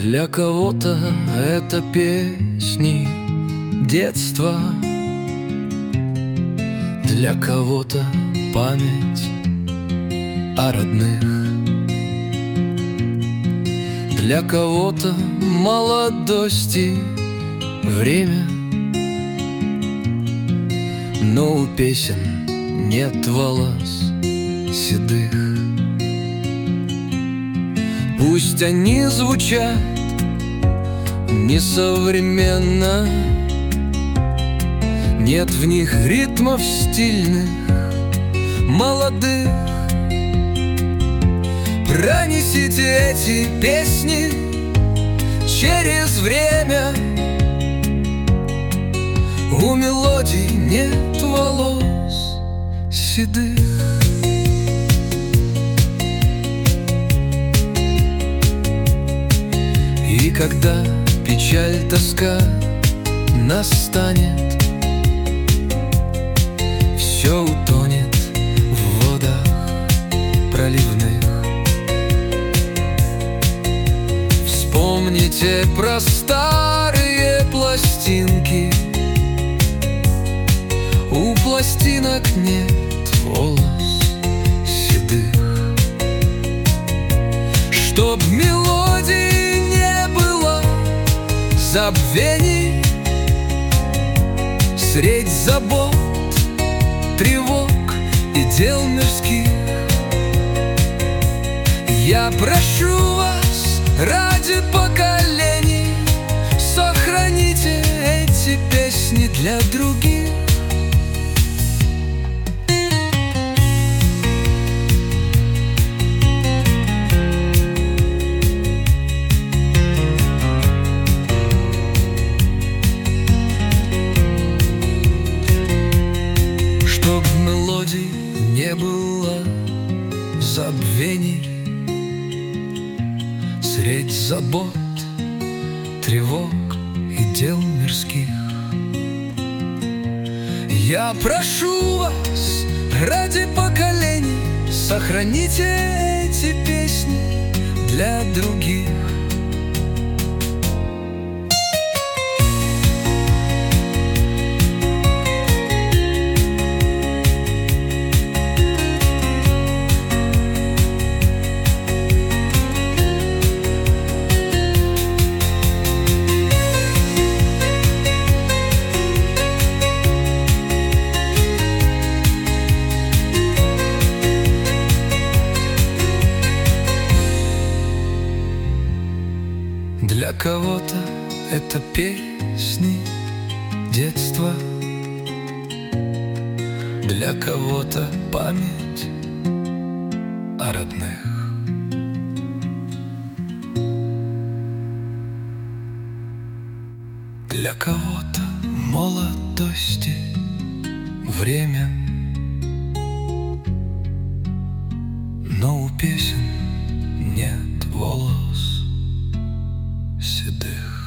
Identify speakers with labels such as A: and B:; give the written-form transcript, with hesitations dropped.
A: Для кого-то это песни детства, для кого-то память о родных, для кого-то молодости время. Но у песен нет волос седых. Пусть они звучат несовременно, нет в них ритмов стильных, молодых. Пронесите эти песни через время. У мелодий нет волос седых. И когда печаль, тоска настанет, все утонет в водах проливных. Вспомните про старые пластинки. У пластинок нет волос седых. Чтоб мелодии не было забвений, средь забот, тревог и дел мирских. Я прошу вас ради поколений, сохраните эти песни для других. Чтоб мелодий не было забвений, средь забот, тревог и дел мирских. Я прошу вас ради поколений, сохраните эти песни для других. Для кого-то это песни детства, для кого-то память о родных. Для кого-то молодости время. Но у песен нет волос седых.